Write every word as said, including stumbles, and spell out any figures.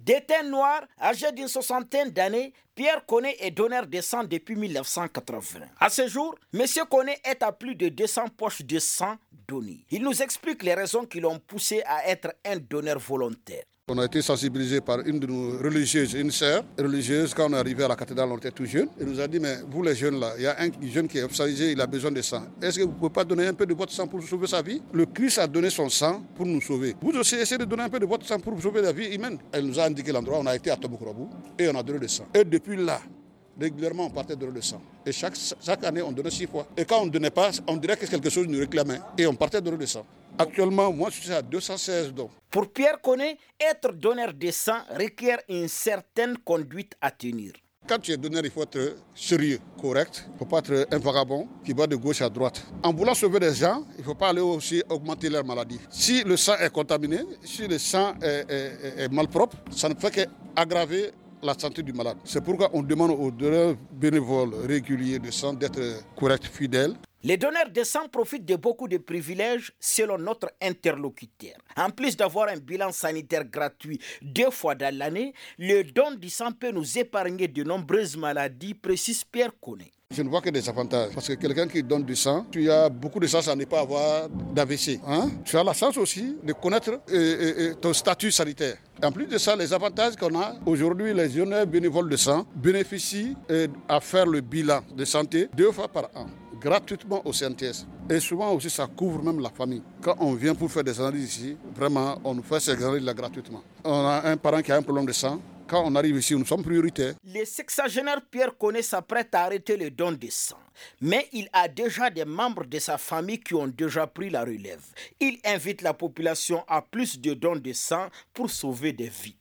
Déteint noir, âgé d'une soixantaine d'années, Pierre Koné est donneur de sang depuis mille neuf cent quatre-vingts. À ce jour, M. Koné est à plus de deux cents poches de sang données. Il nous explique les raisons qui l'ont poussé à être un donneur volontaire. On a été sensibilisé par une de nos religieuses, une sœur religieuse, quand on est arrivé à la cathédrale, on était tout jeune. Elle nous a dit, mais vous les jeunes là, il y a un jeune qui est hospitalisé, il a besoin de sang. Est-ce que vous ne pouvez pas donner un peu de votre sang pour sauver sa vie? Le Christ a donné son sang pour nous sauver. Vous aussi essayez de donner un peu de votre sang pour sauver la vie humaine. Elle nous a indiqué l'endroit, on a été à Tomokrabou et on a donné le sang. Et depuis là, régulièrement, on partait donner le sang. Et chaque, chaque année, on donnait six fois. Et quand on ne donnait pas, on dirait que quelque chose nous réclamait. Et on partait donner le sang. Actuellement, moi, je suis à deux cent seize dons. Pour Pierre Koné, être donneur de sang requiert une certaine conduite à tenir. Quand tu es donneur, il faut être sérieux, correct. Il ne faut pas être un vagabond qui va de gauche à droite. En voulant sauver des gens, il ne faut pas aller aussi augmenter leur maladie. Si le sang est contaminé, si le sang est, est, est malpropre, ça ne fait qu'aggraver la santé du malade. C'est pourquoi on demande aux donneurs bénévoles réguliers de sang d'être corrects, fidèles. Les donneurs de sang profitent de beaucoup de privilèges selon notre interlocuteur. En plus d'avoir un bilan sanitaire gratuit deux fois dans l'année, le don du sang peut nous épargner de nombreuses maladies, précise Pierre Koné. Je ne vois que des avantages. Parce que quelqu'un qui donne du sang, tu as beaucoup de chance à ne pas avoir d'A V C. Hein? Tu as la chance aussi de connaître euh, euh, ton statut sanitaire. En plus de ça, les avantages qu'on a, aujourd'hui, les donneurs bénévoles de sang bénéficient euh, à faire le bilan de santé deux fois par an, gratuitement au C N T S. Et souvent aussi, ça couvre même la famille. Quand on vient pour faire des analyses ici, vraiment, on nous fait ces analyses-là gratuitement. On a un parent qui a un problème de sang. Quand on arrive ici, nous sommes prioritaires. Le sexagénaire Pierre Koné s'apprête à arrêter le don de sang. Mais il a déjà des membres de sa famille qui ont déjà pris la relève. Il invite la population à plus de dons de sang pour sauver des vies.